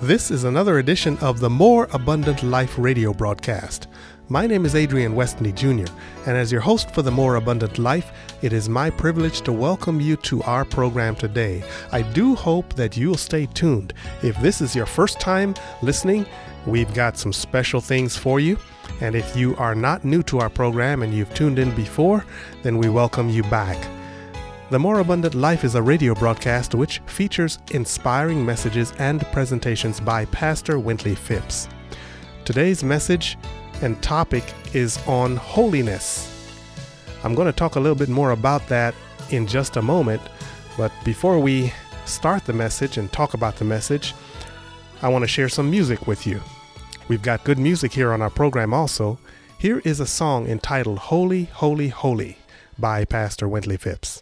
This is another edition of the More Abundant Life radio broadcast. My name is Adrian Westney Jr., and as your host for the More Abundant Life, it is my privilege to welcome you to our program today. I do hope that you'll stay tuned. If this is your first time listening, we've got some special things for you. And if you are not new to our program and you've tuned in before, then we welcome you back. The More Abundant Life is a radio broadcast which features inspiring messages and presentations by Pastor Wintley Phipps. Today's message and topic is on holiness. I'm going to talk a little bit more about that in just a moment, but before we start the message and talk about the message, I want to share some music with you. We've got good music here on our program also. Here is a song entitled Holy, Holy, Holy by Pastor Wintley Phipps.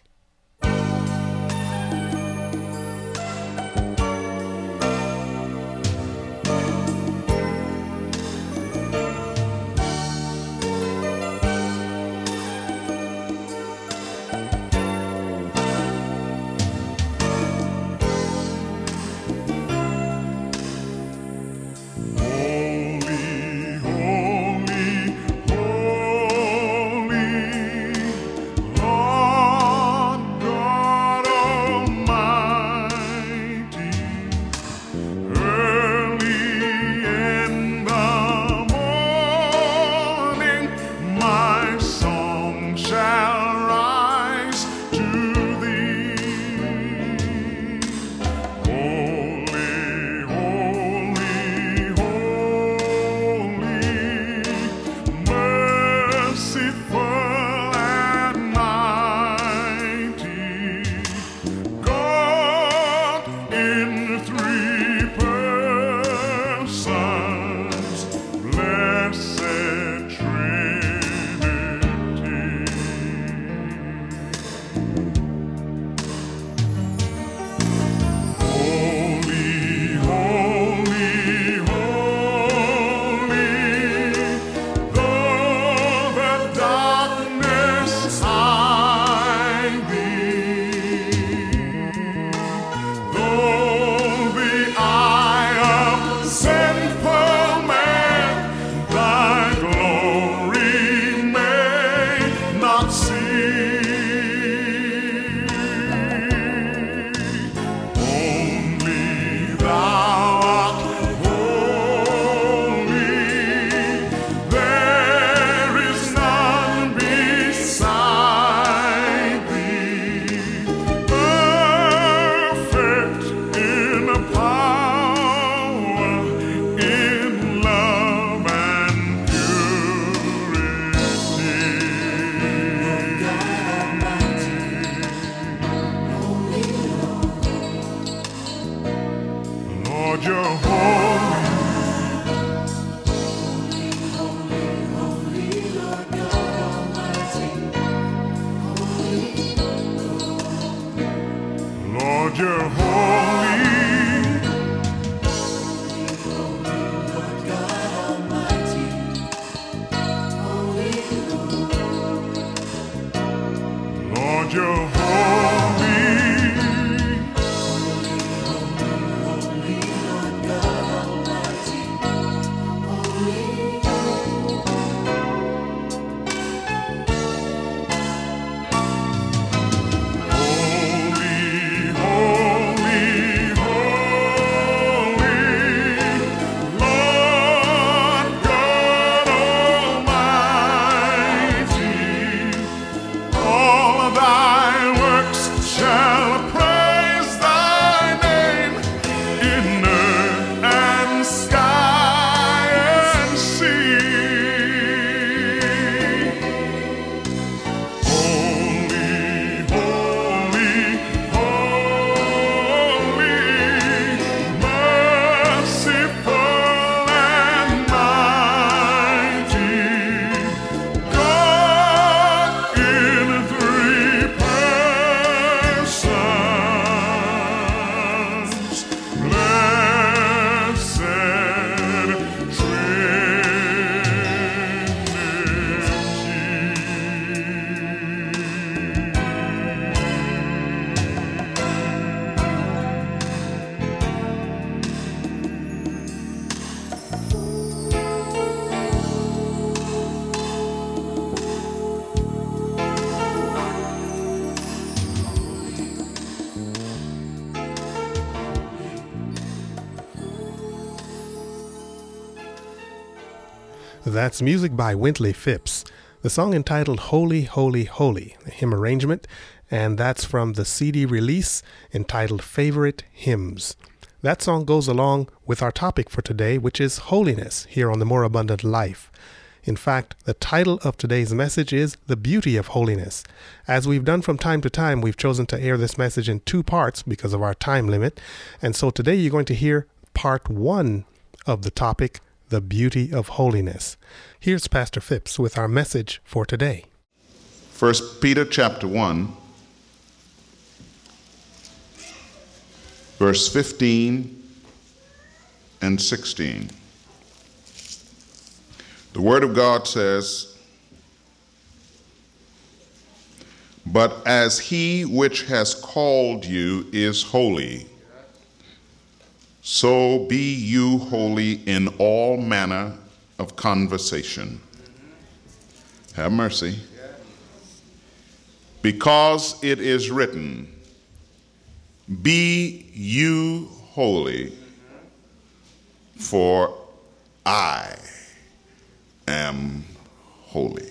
Holy, Lord God That's music by Wintley Phipps. The song entitled Holy, Holy, Holy, a hymn arrangement, and that's from the CD release entitled Favorite Hymns. That song goes along with our topic for today, which is holiness here on The More Abundant Life. In fact, the title of today's message is The Beauty of Holiness. As we've done from time to time, we've chosen to air this message in two parts because of our time limit. And so today you're going to hear part one of the topic, The Beauty of Holiness. Here's Pastor Phipps with our message for today. 1 Peter chapter 1, verse 15 and 16. The Word of God says, "But as he which has called you is holy, so be you holy in all manner of conversation." Have mercy. "Because it is written, be you holy, for I am holy."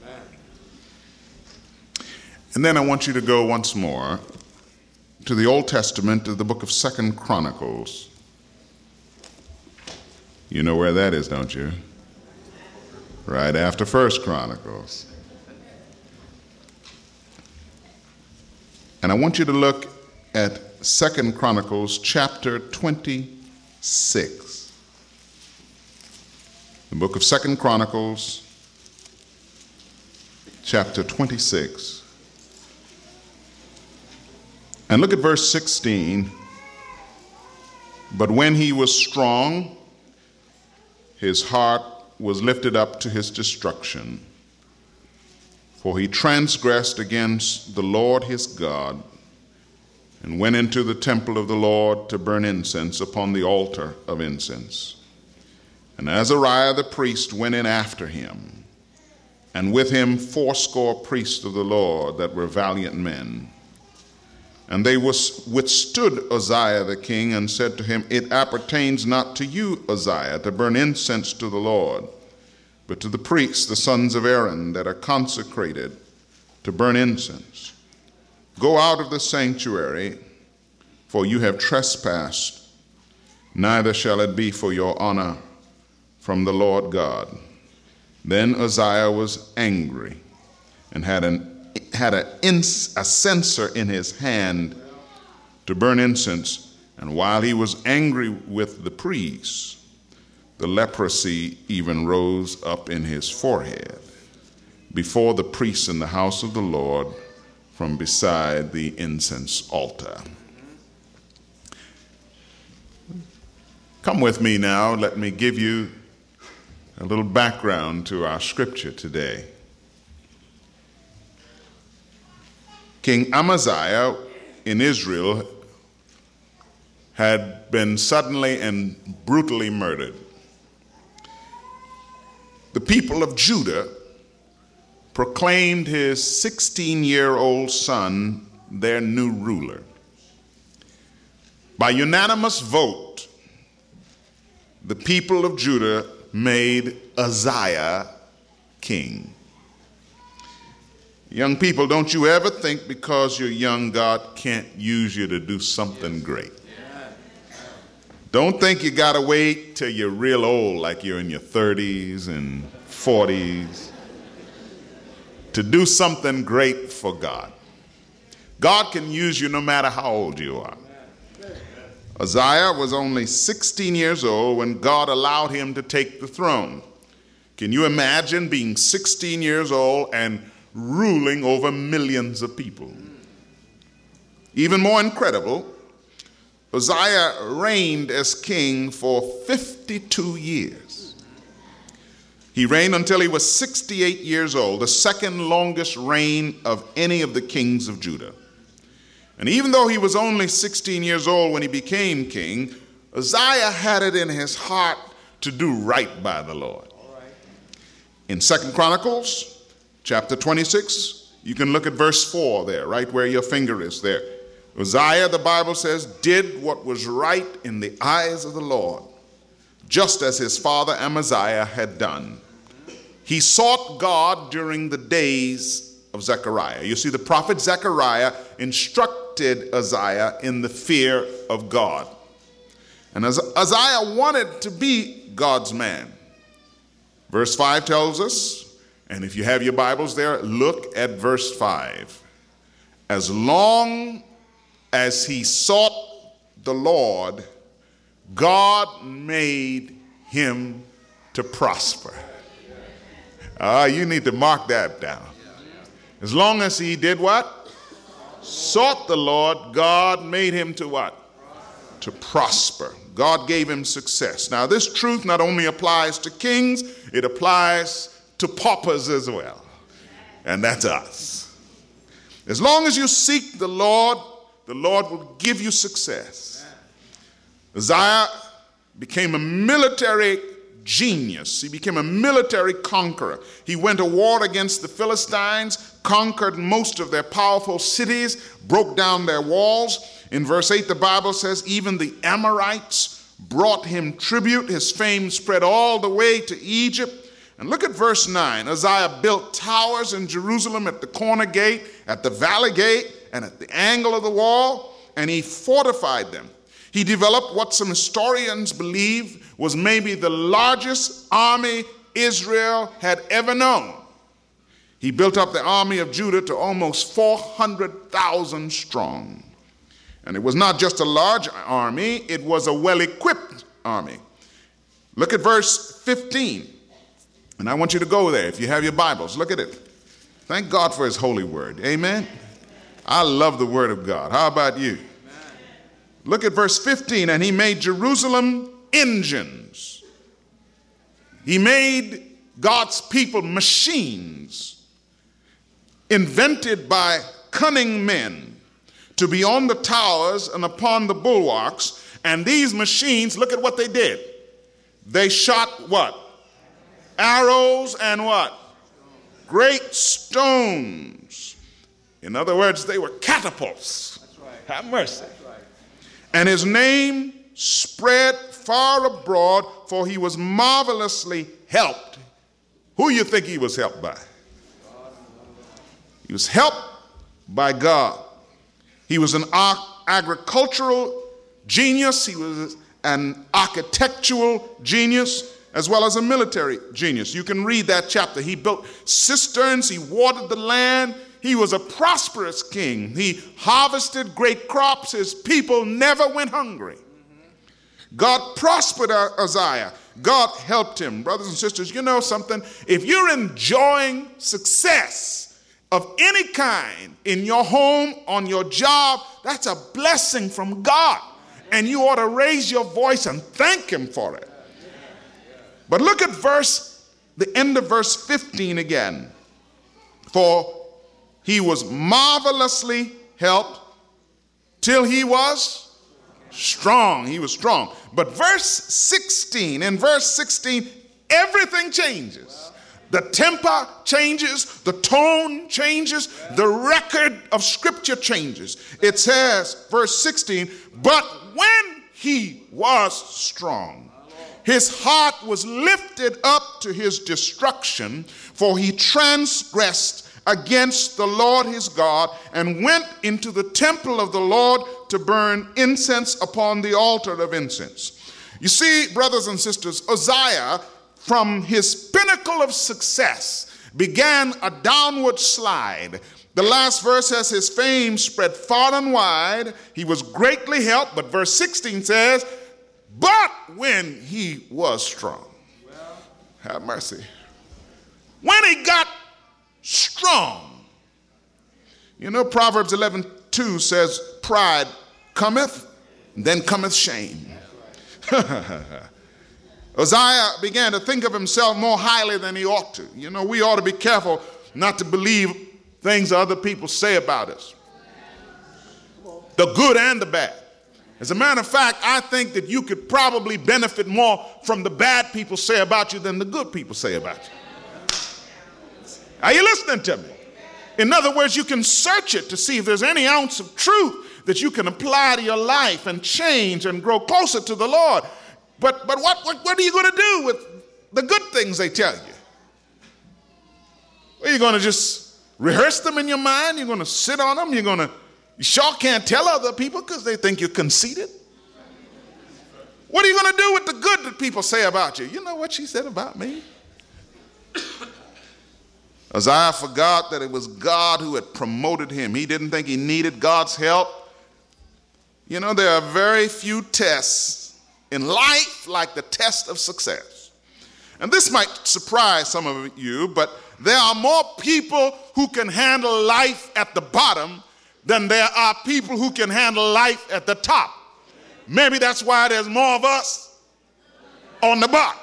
And then I want you to go once more to the Old Testament, to the book of 2 Chronicles. You know where that is, don't you? Right after 1 Chronicles. And I want you to look at 2 Chronicles chapter 26. The book of 2 Chronicles, chapter 26. And look at verse 16. "But when he was strong, his heart was lifted up to his destruction. For he transgressed against the Lord his God, and went into the temple of the Lord to burn incense upon the altar of incense. And Azariah the priest went in after him, and with him 80 priests of the Lord that were valiant men. And they withstood Uzziah the king, and said to him, It appertains not to you, Uzziah, to burn incense to the Lord, but to the priests, the sons of Aaron, that are consecrated to burn incense. Go out of the sanctuary, for you have trespassed, neither shall it be for your honor from the Lord God." Then Uzziah was angry, and had a censer in his hand to burn incense. And while he was angry with the priests, the leprosy even rose up in his forehead before the priests in the house of the Lord from beside the incense altar. Come with me now. Let me give you a little background to our scripture today. King Amaziah in Israel had been suddenly and brutally murdered. The people of Judah proclaimed his 16-year-old son their new ruler. By unanimous vote, the people of Judah made Uzziah king. Young people, don't you ever think because you're young, God can't use you to do something great. Don't think you gotta wait till you're real old, like you're in your 30s and 40s, to do something great for God. God can use you no matter how old you are. Uzziah was only 16 years old when God allowed him to take the throne. Can you imagine being 16 years old and ruling over millions of people? Even more incredible, Uzziah reigned as king for 52 years. He reigned until he was 68 years old, the second longest reign of any of the kings of Judah. And even though he was only 16 years old when he became king, Uzziah had it in his heart to do right by the Lord. In 2 Chronicles chapter 26, you can look at verse 4 there, right where your finger is there. Uzziah, the Bible says, did what was right in the eyes of the Lord, just as his father Amaziah had done. he sought God during the days of Zechariah. You see, the prophet Zechariah instructed Uzziah in the fear of God. And Uzziah wanted to be God's man. Verse 5 tells us, and if you have your Bibles there, look at verse 5. As long as he sought the Lord, God made him to prosper. You need to mark that down. As long as he did what? Sought the Lord, God made him to what? To prosper. God gave him success. Now, this truth not only applies to kings, it applies to paupers as well. And that's us. As long as you seek the Lord will give you success. Uzziah became a military genius. He became a military conqueror. He went to war against the Philistines, conquered most of their powerful cities, broke down their walls. In verse 8, the Bible says, even the Amorites brought him tribute. His fame spread all the way to Egypt. And look at verse 9. Uzziah built towers in Jerusalem at the corner gate, at the valley gate, and at the angle of the wall, and he fortified them. He developed what some historians believe was maybe the largest army Israel had ever known. He built up the army of Judah to almost 400,000 strong. And it was not just a large army, it was a well-equipped army. Look at verse 15. And I want you to go there if you have your Bibles. Look at it. Thank God for his holy word. Amen. I love the word of God. How about you? Look at verse 15. And he made Jerusalem engines. He made God's people machines invented by cunning men to be on the towers and upon the bulwarks. And these machines, look at what they did. They shot what? Arrows and what? Great stones. In other words, they were catapults. That's right. Have mercy. That's right. And his name spread far abroad, for he was marvelously helped. Who you think he was helped by? He was helped by God. He was an agricultural genius. He was an architectural genius, as well as a military genius. You can read that chapter. He built cisterns. He watered the land. He was a prosperous king. He harvested great crops. His people never went hungry. God prospered Uzziah. God helped him. Brothers and sisters, you know something? If you're enjoying success of any kind in your home, on your job, that's a blessing from God. And you ought to raise your voice and thank him for it. But look at the end of verse 15 again. For he was marvelously helped till he was strong. He was strong. But in verse 16, everything changes. The temper changes, the tone changes, the record of Scripture changes. It says, verse 16, but when he was strong, his heart was lifted up to his destruction, for he transgressed against the Lord his God and went into the temple of the Lord to burn incense upon the altar of incense. You see, brothers and sisters, Uzziah, from his pinnacle of success, began a downward slide. The last verse says his fame spread far and wide. He was greatly helped, but verse 16 says, but when he was strong. Have mercy. When he got strong. You know, Proverbs 11:2 says, pride cometh, then cometh shame. Uzziah began to think of himself more highly than he ought to. You know, we ought to be careful not to believe things other people say about us, the good and the bad. As a matter of fact, I think that you could probably benefit more from the bad people say about you than the good people say about you. Are you listening to me? In other words, you can search it to see if there's any ounce of truth that you can apply to your life and change and grow closer to the Lord. But what are you going to do with the good things they tell you? Well, you're going to just rehearse them in your mind? You're going to sit on them? You sure can't tell other people because they think you're conceited? What are you going to do with the good that people say about you? You know what she said about me? Uzziah forgot that it was God who had promoted him. He didn't think he needed God's help. You know, there are very few tests in life like the test of success. And this might surprise some of you, but there are more people who can handle life at the bottom than there are people who can handle life at the top. Maybe that's why there's more of us on the bottom.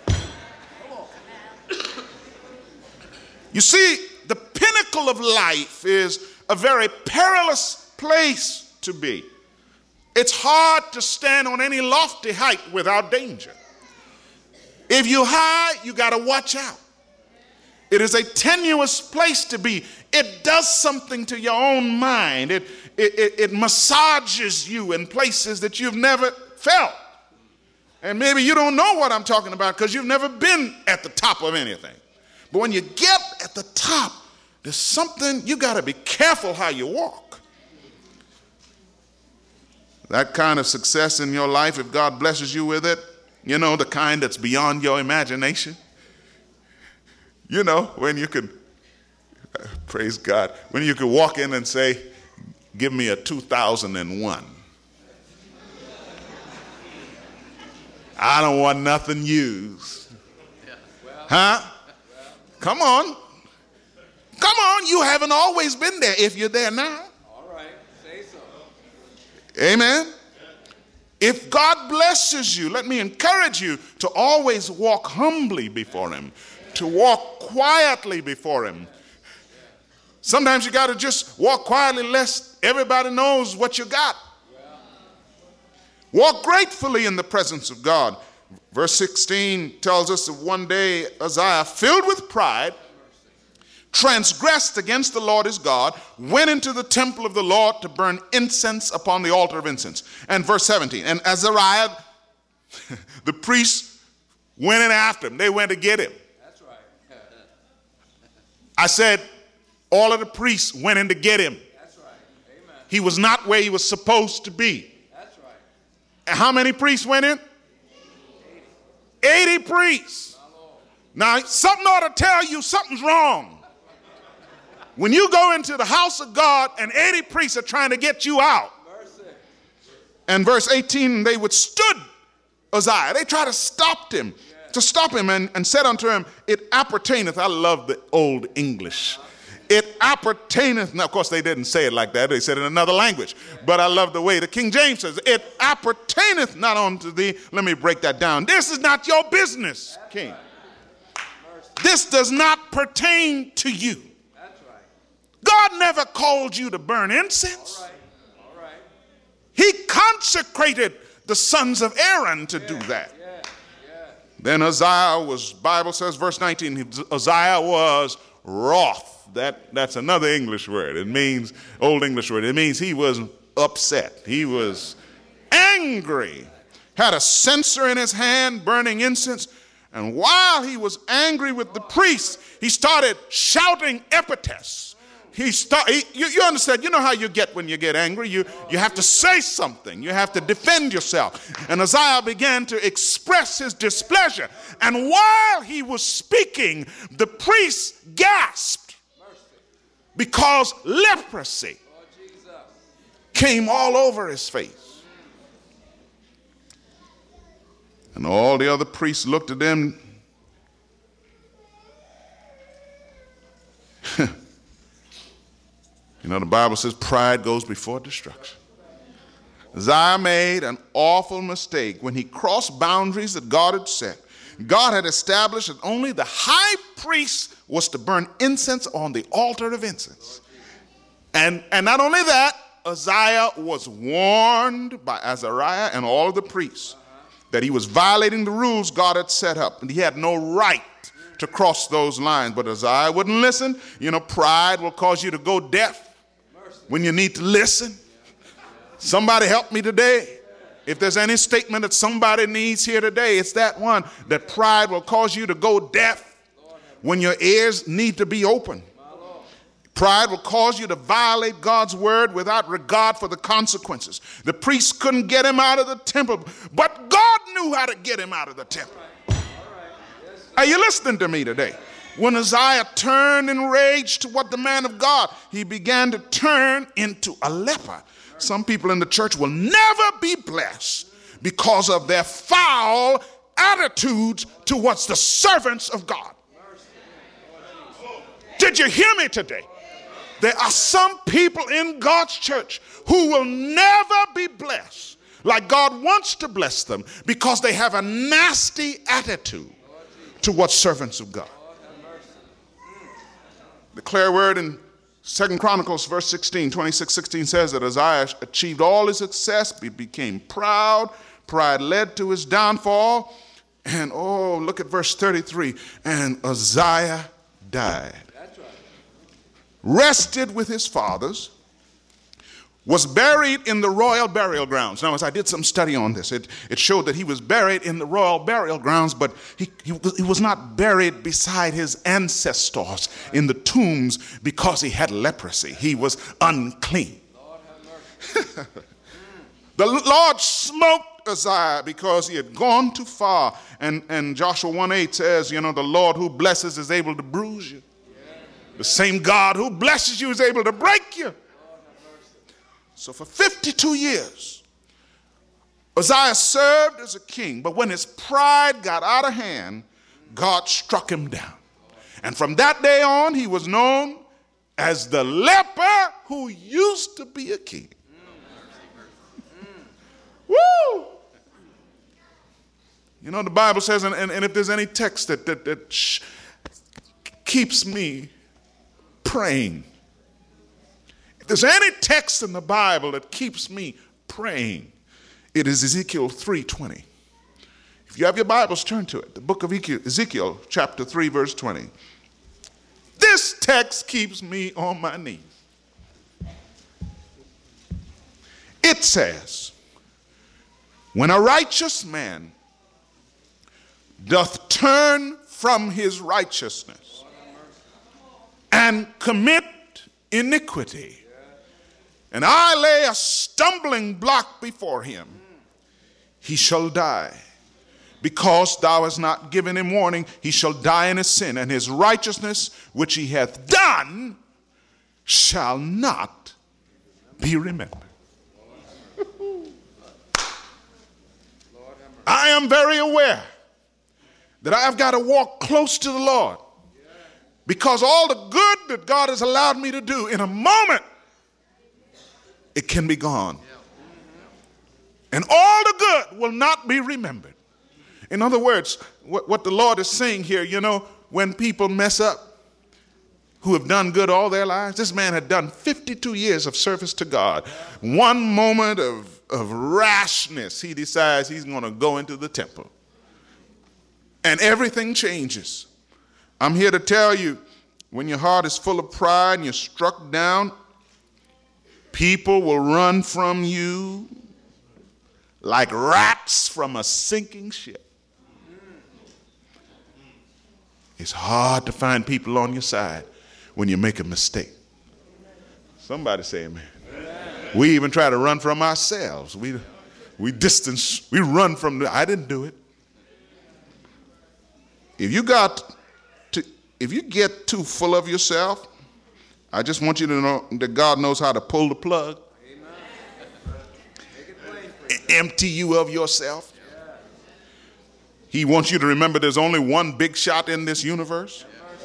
You see, the pinnacle of life is a very perilous place to be. It's hard to stand on any lofty height without danger. If you're high, you got to watch out. It is a tenuous place to be. It does something to your own mind. It massages you in places that you've never felt. And maybe you don't know what I'm talking about because you've never been at the top of anything. But when you get at the top, there's something, you got to be careful how you walk. That kind of success in your life, if God blesses you with it, you know, the kind that's beyond your imagination. You know, when you could, praise God, when you could walk in and say, give me a 2001. I don't want nothing used. Huh? Come on. Come on, you haven't always been there if you're there now. All right, say so. Amen. If God blesses you, let me encourage you to always walk humbly before him, to walk quietly before him. Sometimes you got to just walk quietly lest everybody knows what you got. Walk gratefully in the presence of God. Verse 16 tells us that one day Uzziah, filled with pride, transgressed against the Lord his God, went into the temple of the Lord to burn incense upon the altar of incense. And verse 17, and Azariah, the priest, went in after him. They went to get him. That's right. I said, all of the priests went in to get him. That's right. Amen. He was not where he was supposed to be. That's right. And how many priests went in? 80 priests. Now, something ought to tell you something's wrong. When you go into the house of God and 80 priests are trying to get you out. Mercy. And verse 18, they withstood Uzziah. They tried to stop him, and said unto him, it appertaineth. I love the old English. It appertaineth. Now, of course, they didn't say it like that. They said it in another language. But I love the way the King James says, it appertaineth not unto thee. Let me break that down. This is not your business, King. This does not pertain to you. God never called you to burn incense. All right. He consecrated the sons of Aaron to do that. Then Uzziah was, Bible says, verse 19, Uzziah was wroth. That's another English word. It means, old English word. It means he was upset. He was angry. Had a censer in his hand burning incense. And while he was angry with the priest, he started shouting epithets. You understand, you know how you get when you get angry. You have to say something. You have to defend yourself. And Uzziah began to express his displeasure. And while he was speaking, the priest gasped because leprosy came all over his face. And all the other priests looked at him. You know, the Bible says pride goes before destruction. Uzziah made an awful mistake when he crossed boundaries that God had set. God had established that only the high priest was to burn incense on the altar of incense. And not only that, Uzziah was warned by Azariah and all of the priests that he was violating the rules God had set up, and he had no right to cross those lines. But Uzziah wouldn't listen. You know, pride will cause you to go deaf when you need to listen. Somebody help me today. If there's any statement that somebody needs here today, it's that one, that pride will cause you to go deaf when your ears need to be open. Pride will cause you to violate God's word without regard for the consequences. The priests couldn't get him out of the temple, but God knew how to get him out of the temple. Are you listening to me today? When Uzziah turned in rage toward the man of God, he began to turn into a leper. Some people in the church will never be blessed because of their foul attitudes towards the servants of God. Did you hear me today? There are some people in God's church who will never be blessed like God wants to bless them because they have a nasty attitude towards servants of God. The clear word in 2 Chronicles verse 26:16 says that Uzziah achieved all his success. He became proud. Pride led to his downfall. And look at verse 33. And Uzziah died. Rested with his fathers, was buried in the royal burial grounds. Now, as I did some study on this, it showed that he was buried in the royal burial grounds, but he was not buried beside his ancestors in the tombs because he had leprosy. He was unclean. The Lord smote Uzziah because he had gone too far. And Joshua 1:8 says, the Lord who blesses is able to bruise you. The same God who blesses you is able to break you. So for 52 years, Uzziah served as a king, but when his pride got out of hand, God struck him down. And from that day on, he was known as the leper who used to be a king. Woo! The Bible says, and if there's any text that keeps me praying. If there's any text in the Bible that keeps me praying, it is Ezekiel 3:20. If you have your Bibles, turn to it. The book of Ezekiel, chapter 3, verse 20. This text keeps me on my knees. It says, when a righteous man doth turn from his righteousness and commit iniquity, and I lay a stumbling block before him, he shall die. Because thou hast not given him warning, he shall die in his sin, and his righteousness which he hath done shall not be remembered. I am very aware that I've got to walk close to the Lord, because all the good that God has allowed me to do, in a moment, it can be gone. And all the good will not be remembered. In other words, what the Lord is saying here, when people mess up, who have done good all their lives, this man had done 52 years of service to God. One moment of rashness, he decides he's going to go into the temple. And everything changes. I'm here to tell you, when your heart is full of pride and you're struck down, people will run from you like rats from a sinking ship. It's hard to find people on your side when you make a mistake. Somebody say amen. We even try to run from ourselves. We distance, we run from I didn't do it. If you get too full of yourself, I just want you to know that God knows how to pull the plug. Empty you of yourself. He wants you to remember there's only one big shot in this universe.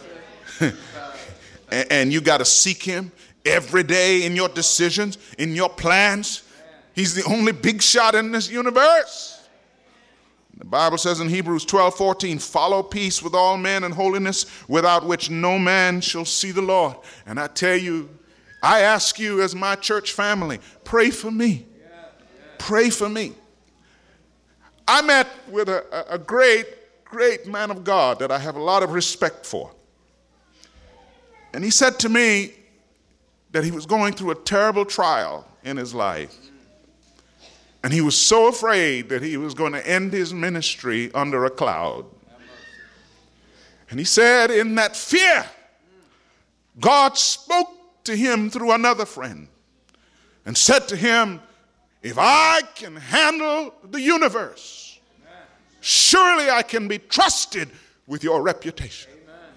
And you got to seek him every day in your decisions, in your plans. He's the only big shot in this universe. The Bible says in Hebrews 12:14, follow peace with all men and holiness, without which no man shall see the Lord. And I tell you, I ask you as my church family, pray for me. Pray for me. I met with a great man of God that I have a lot of respect for. And he said to me that he was going through a terrible trial in his life. And he was so afraid that he was going to end his ministry under a cloud. And he said, in that fear, God spoke to him through another friend and said to him, if I can handle the universe, surely I can be trusted with your reputation.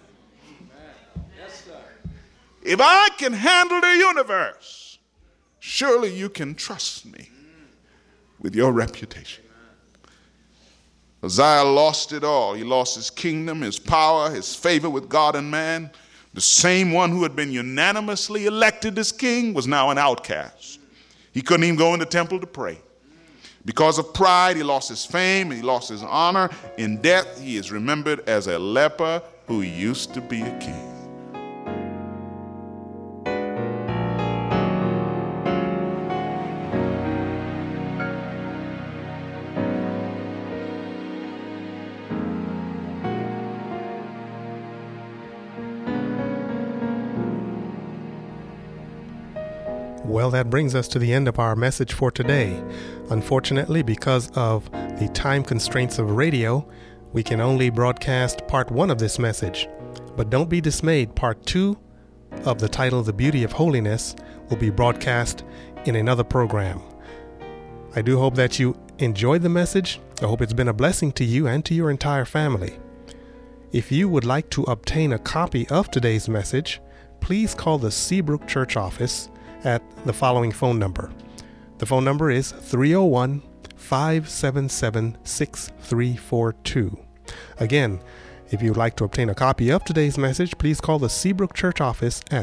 Yes, sir. If I can handle the universe, surely you can trust me with your reputation. Uzziah lost it all. He lost his kingdom, his power, his favor with God and man. The same one who had been unanimously elected as king was now an outcast. He couldn't even go in the temple to pray. Because of pride, he lost his fame, he lost his honor. In death, he is remembered as a leper who used to be a king. Well, that brings us to the end of our message for today. Unfortunately, because of the time constraints of radio, we can only broadcast part 1 of this message. But don't be dismayed. Part 2 of the title, The Beauty of Holiness, will be broadcast in another program. I do hope that you enjoyed the message. I hope it's been a blessing to you and to your entire family. If you would like to obtain a copy of today's message, please call the Seabrook Church office at the following phone number. The phone number is 301-577-6342. Again, if you'd like to obtain a copy of today's message, please call the Seabrook Church office at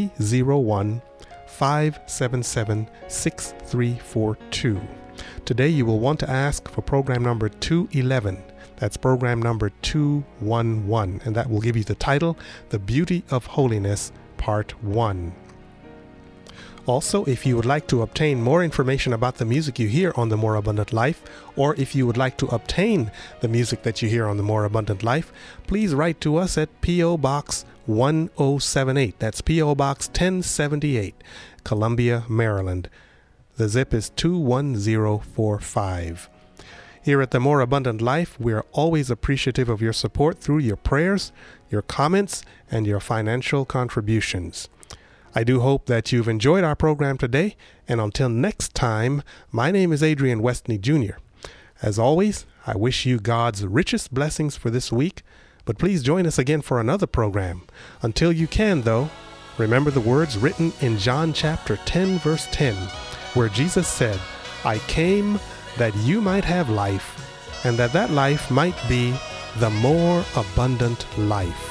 301-577-6342. Today you will want to ask for program number 211. That's program number 211, and that will give you the title, The Beauty of Holiness, Part 1. Also, if you would like to obtain more information about the music you hear on The More Abundant Life, or if you would like to obtain the music that you hear on The More Abundant Life, please write to us at P.O. Box 1078. That's P.O. Box 1078, Columbia, Maryland. The zip is 21045. Here at The More Abundant Life, we are always appreciative of your support through your prayers, your comments, and your financial contributions. I do hope that you've enjoyed our program today, and until next time, my name is Adrian Westney Jr. As always, I wish you God's richest blessings for this week, but please join us again for another program. Until you can, though, remember the words written in John chapter 10, verse 10, where Jesus said, I came that you might have life, and that life might be the more abundant life.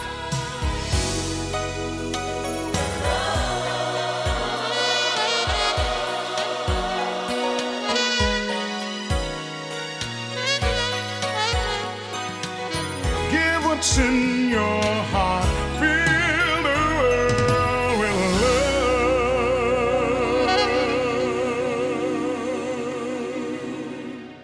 What's in your